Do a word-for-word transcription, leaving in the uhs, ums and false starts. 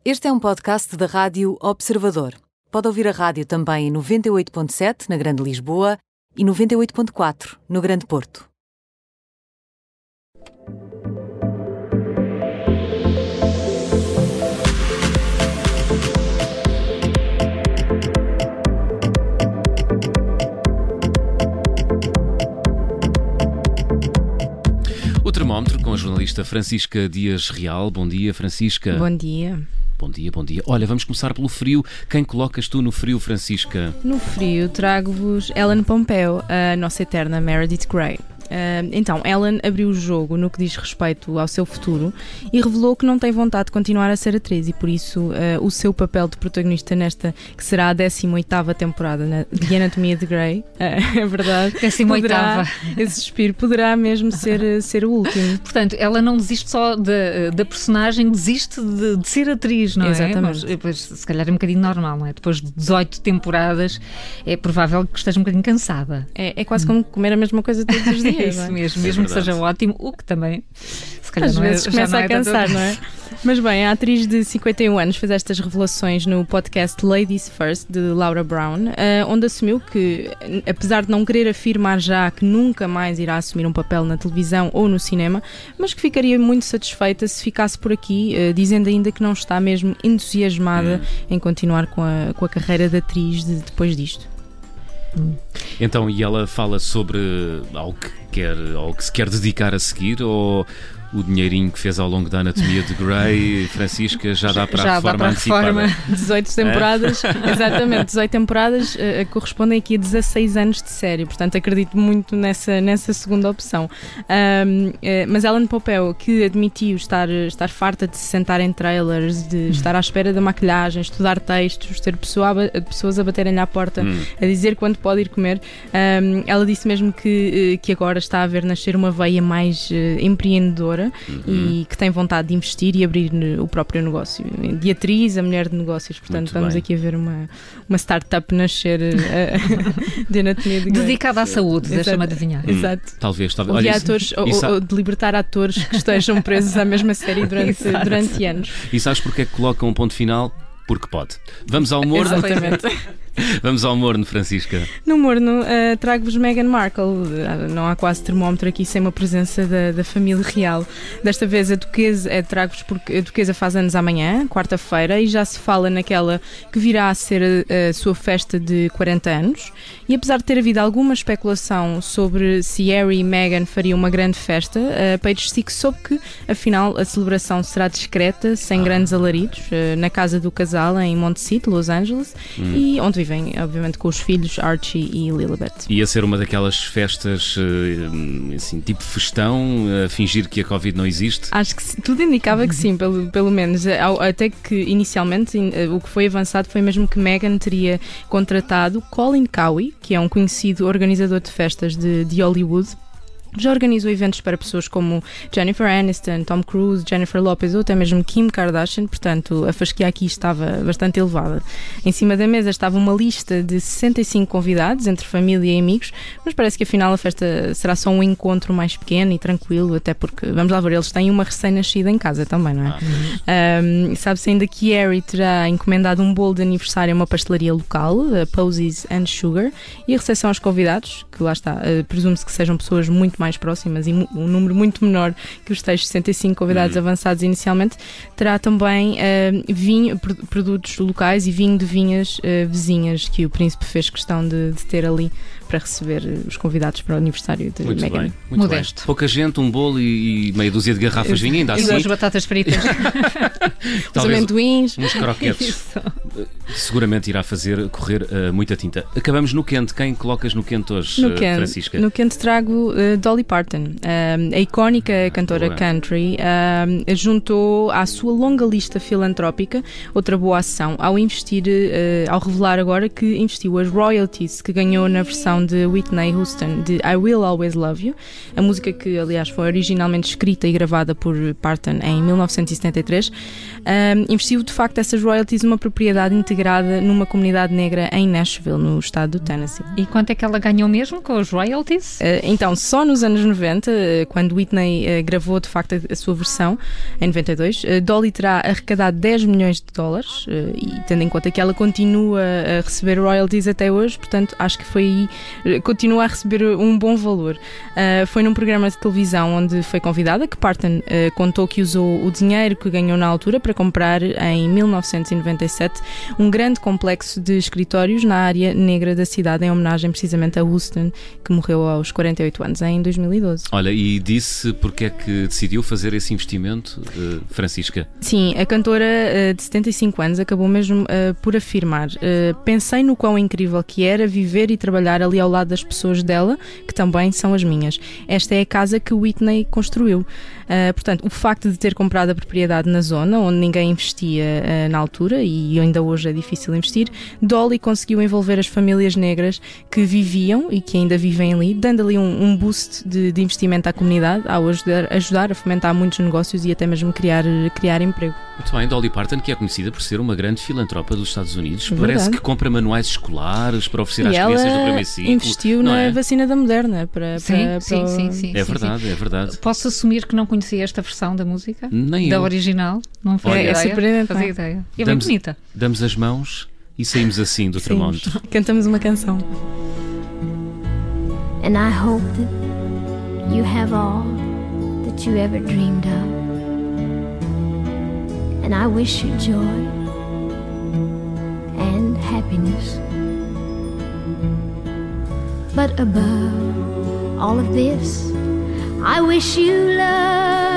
Este é um podcast da Rádio Observador. Pode ouvir a rádio também em noventa e oito ponto sete na Grande Lisboa e noventa e oito ponto quatro no Grande Porto. O Termómetro com a jornalista Francisca Dias Real. Bom dia, Francisca. Bom dia. Bom dia, bom dia. Olha, vamos começar pelo frio. Quem colocas tu no frio, Francisca? No frio trago-vos Ellen Pompeo, a nossa eterna Meredith Grey. Uh, então, Ellen abriu o jogo no que diz respeito ao seu futuro e revelou que não tem vontade de continuar a ser atriz e por isso uh, o seu papel de protagonista nesta, que será a décima oitava temporada na, de Anatomia de Grey, uh, é verdade, décima oitava. Esse suspiro poderá mesmo ser, ser o último. Portanto, ela não desiste só da, da personagem, desiste de, de ser atriz, não Exatamente. é? Mas, se calhar é um bocadinho normal, não é? Depois de dezoito temporadas é provável que esteja um bocadinho cansada. É, é quase como comer a mesma coisa todos os dias. É isso mesmo, mesmo é que seja ótimo, o que também se calhar às não vezes é, começa não é a cansar, tanto... não é? Mas bem, a atriz de cinquenta e um anos fez estas revelações no podcast Ladies First de Laura Brown, onde assumiu que, apesar de não querer afirmar já que nunca mais irá assumir um papel na televisão ou no cinema, mas que ficaria muito satisfeita se ficasse por aqui, dizendo ainda que não está mesmo entusiasmada hum. em continuar com a, com a carreira de atriz de, depois disto. Então, e ela fala sobre algo que quer, algo que se quer dedicar a seguir, ou o dinheirinho que fez ao longo da Anatomia de Grey, Francisca, já dá para já a reforma dá para a antecipada? Reforma. dezoito temporadas, é? Exatamente, dezoito temporadas uh, correspondem aqui a dezasseis anos de série, portanto acredito muito nessa, nessa segunda opção. Um, uh, mas Ellen Pompeo, que admitiu estar, estar farta de se sentar em trailers, de estar à espera da maquilhagem, estudar textos, ter pessoa a, pessoas a baterem-lhe à porta, hum. a dizer quando pode ir comer, um, ela disse mesmo que, uh, que agora está a ver nascer uma veia mais uh, empreendedora. Uhum. E que tem vontade de investir e abrir o próprio negócio. De atriz a mulher de negócios. Portanto, muito estamos bem. aqui a ver uma, uma startup nascer uh, de Anatomia de Grey. Dedicada à saúde, deixa-me adivinhar. Hum. Exato. Talvez, talvez. Ou de, Olha, atores, isso, ou, isso... ou de libertar atores que estejam presos à mesma série durante, durante anos. E sabes porque é que colocam um ponto final? Porque pode. Vamos ao morno. Exatamente. Vamos ao morno, Francisca. No morno, uh, trago-vos Meghan Markle. Uh, não há quase termómetro aqui sem uma presença da, da família real. Desta vez a duquesa, é, trago-vos porque a duquesa faz anos amanhã, quarta-feira, e já se fala naquela que virá a ser a, a sua festa de quarenta anos. E apesar de ter havido alguma especulação sobre se Harry e Meghan fariam uma grande festa, a Page Six soube que, afinal, a celebração será discreta, sem ah. grandes alaridos, uh, na casa do casal em Montecito, Los Angeles, hum. e onde vivem, obviamente, com os filhos Archie e Lilibet. Ia ser uma daquelas festas, assim, tipo festão, a fingir que a Covid não existe? Acho que tudo indicava que sim, pelo, pelo menos. Até que, inicialmente, o que foi avançado foi mesmo que Meghan teria contratado Colin Cowie, que é um conhecido organizador de festas de, de Hollywood. Já organizou eventos para pessoas como Jennifer Aniston, Tom Cruise, Jennifer Lopez ou até mesmo Kim Kardashian, portanto a fasquia aqui estava bastante elevada. Em cima da mesa estava uma lista de sessenta e cinco convidados, entre família e amigos, mas parece que afinal a festa será só um encontro mais pequeno e tranquilo, até porque, vamos lá ver, eles têm uma recém-nascida em casa também, não é? Ah. Um, sabe-se ainda que Harry terá encomendado um bolo de aniversário a uma pastelaria local, a Posies and Sugar, e a recepção aos convidados, que lá está, uh, presume-se que sejam pessoas muito mais próximas e um número muito menor que os tais sessenta e cinco convidados uhum. avançados inicialmente, terá também uh, vinho, produtos locais e vinho de vinhas uh, vizinhas que o príncipe fez questão de, de ter ali para receber os convidados para o aniversário de muito Meghan. Bem, muito Modesto. Bem. Pouca gente, um bolo e, e meia dúzia de garrafas de vinho, ainda e assim. duas batatas fritas. Os amendoins. Uns croquetes. Isso. Seguramente irá fazer correr uh, muita tinta. Acabamos no quente. Quem colocas no quente hoje, no uh, quente, Francisca? No quente trago uh, Dolly Parton. Um, a icónica ah, cantora boa. country um, juntou à sua longa lista filantrópica outra boa ação ao investir, uh, ao revelar agora que investiu as royalties que ganhou na versão de Whitney Houston de I Will Always Love You, a música que aliás foi originalmente escrita e gravada por Parton em mil novecentos e setenta e três. Um, investiu de facto essas royalties numa propriedade integrada integrada numa comunidade negra em Nashville, no estado do Tennessee. E quanto é que ela ganhou mesmo com os royalties? Uh, então, só nos anos noventa, uh, quando Whitney uh, gravou de facto a, a sua versão, em noventa e dois, uh, Dolly terá arrecadado dez milhões de dólares, uh, e tendo em conta que ela continua a receber royalties até hoje, portanto, acho que foi aí, uh, continua a receber um bom valor. Uh, foi num programa de televisão onde foi convidada que Parton uh, contou que usou o dinheiro que ganhou na altura para comprar, em mil novecentos e noventa e sete, um grande complexo de escritórios na área negra da cidade, em homenagem precisamente a Houston, que morreu aos quarenta e oito anos, em dois mil e doze. Olha, e disse porque é que decidiu fazer esse investimento, uh, Francisca? Sim, a cantora uh, de setenta e cinco anos acabou mesmo uh, por afirmar: uh, pensei no quão incrível que era viver e trabalhar ali ao lado das pessoas dela, que também são as minhas. Esta é a casa que Whitney construiu. Uh, portanto, o facto de ter comprado a propriedade na zona onde ninguém investia uh, na altura, e ainda hoje é difícil investir, Dolly conseguiu envolver as famílias negras que viviam e que ainda vivem ali, dando ali um, um boost de, de investimento à comunidade, ao ajudar, ajudar a fomentar muitos negócios e até mesmo criar, criar emprego. Muito bem, Dolly Parton, que é conhecida por ser uma grande filantropa dos Estados Unidos, Verdade. Parece que compra manuais escolares para oferecer e às ela crianças do primeiro ciclo. Investiu não na é? vacina da Moderna para, sim, para, sim, para... sim, sim, É sim, verdade, sim. é verdade. Posso assumir que não conhecia esta versão da música? Nem da eu. original? Não foi Olha, ideia? é surpreendente, Fazia não é? ideia. E é Damos- bem bonita. Damos as mãos e saímos assim do termómetro. Cantamos uma canção. And I hope that you have all that you ever dreamed of. And I wish you joy and happiness. But above all of this, I wish you love.